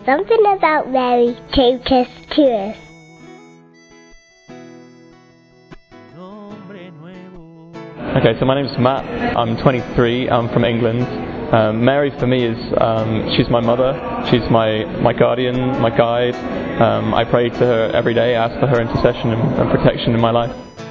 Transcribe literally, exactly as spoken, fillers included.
something about Mary took us to us. Okay, so my name's Matt. I'm twenty-three. I'm from England. Um, Mary for me is, um, she's my mother. She's my, my guardian, my guide. Um, I pray to her every day, ask for her intercession and, and protection in my life.